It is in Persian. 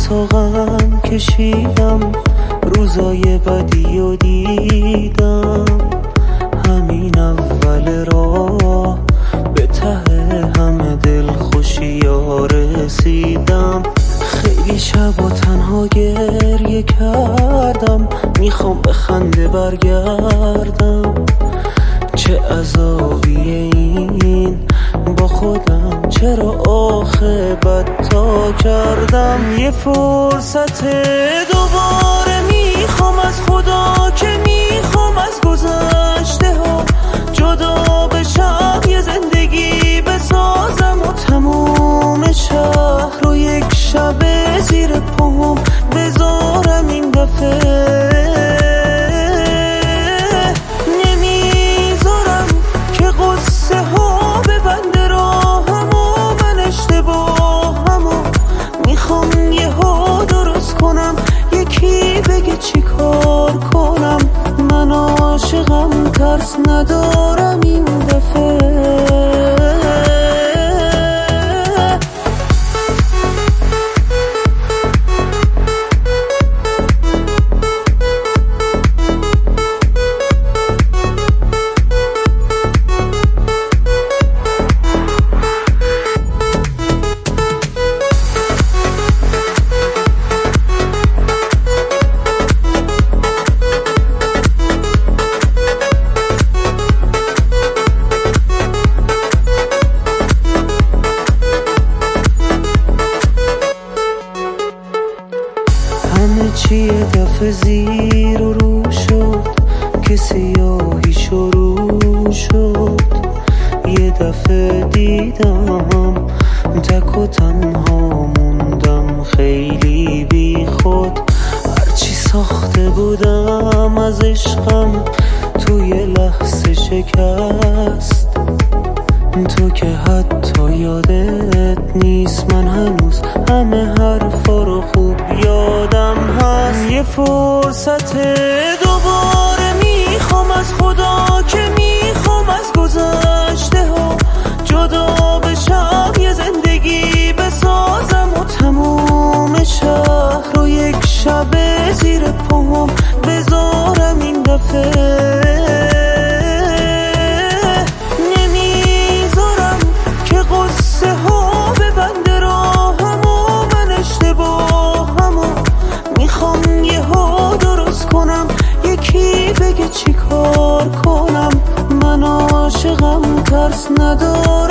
تا غم کشیدم، روزای بدی و دیدم. همین اول راه به ته همه دل خوشی ها رسیدم. خیلی شبا تنها گریه کردم، میخوام به خنده برگردم. چه عذابیه این با خودم، چرا آخه بدتا کردم. یه فرصت دوباره میخوام از خدا، که میخوام از گذشته ها جدا بشم. یه زندگی بسازم و تموم شهر رو یک شب زیر پاهم بذارم. این دفعه نمیذارم که قصه ها ببنده راهم و من اشتباهم و میخوام یه ها درست کنم. یکی بگه چی کار کنم، من عاشقم ترس ندارم این دفعه. همه چی یه دفعه زیر و رو شد که سیاهی شروع شد. یه دفعه دیدم تک و تنها موندم، خیلی بی خود. هرچی ساخته بودم از عشقم توی لحظه شکست. تو که حتی یادت نیست، من هنوز همه حرفا رو خوب یادم هست. یه فرصت دوباره میخوام از خدا، که میخوام از گذشته ها جدا بشم. یه زندگی بسازم و تموم شهر رو یک شب زیر پاهم بذارم. این دفعه قصه ها ببنده راهم و من اشتباهم و میخوام یه ها درست کنم. یکی بگه چی کار کنم، من عاشقم ترس ندارم.